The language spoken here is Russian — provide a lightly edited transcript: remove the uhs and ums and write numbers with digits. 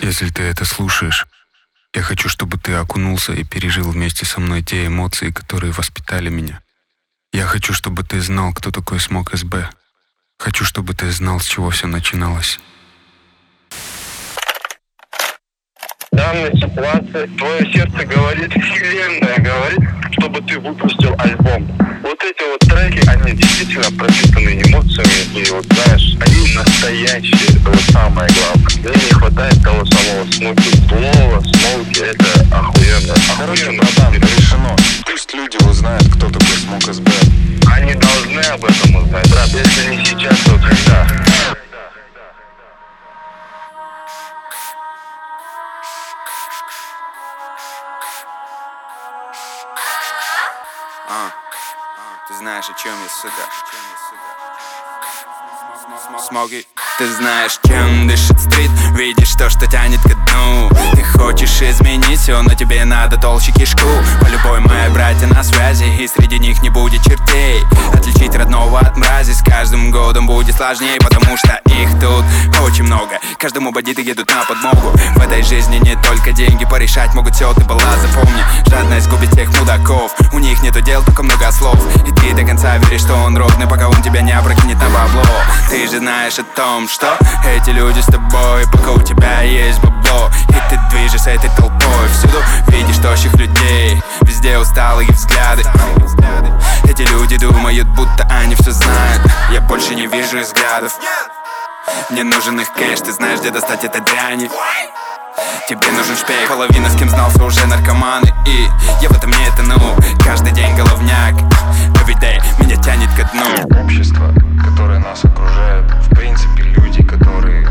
Если ты это слушаешь, я хочу, чтобы ты окунулся и пережил вместе со мной те эмоции, которые воспитали меня. Я хочу, чтобы ты знал, кто такой Смок СБ. Хочу, чтобы ты знал, с чего все начиналось. В данной ситуации твое сердце говорит, вселенная говорит, чтобы ты выпустил альбом. Вот эти вот треки, они действительно пропитаны эмоциями, и вот знаешь, они настоящие, это вот самое главное. Мне не хватает того самого Смоки. Слово Смоки, это охуенно. Короче, братан, решено. Пусть люди узнают, кто такой Смок СБ. Они должны об этом узнать, брат. Если не сейчас, то когда? Ты знаешь, о чем я, сука. Смоки. Ты знаешь, чем дышит стрит. Видишь то, что тянет ко дну. Ты хочешь изменить все, но тебе надо толще кишку. По-любой мои братья на связи, и среди них не будет чертей. Отличить родного от мрази с каждым годом будет сложнее, потому что их тут очень много. Каждому бандиты едут на подмогу. В этой жизни не только деньги, порешать могут все, ты была, запомни. Жадность губит тех мудаков. У них нету дел, только много слов. И ты до конца веришь, что он ровный, пока он тебя не опрокинет на бабло. Ты же знаешь о том, что эти люди с тобой, пока у тебя есть бабло. И ты движешься этой толпой. Всюду видишь тощих людей, везде усталые взгляды. Эти люди думают, будто они все знают. Я больше не вижу взглядов. Мне нужен их кэш, ты знаешь, где достать это дряни. Тебе нужен шпейк, половина с кем знался уже наркоманы. И я в этом не тону, каждый день головняк. Everyday меня тянет ко дну. Общество, которое нас окружает, в принципе, люди, которые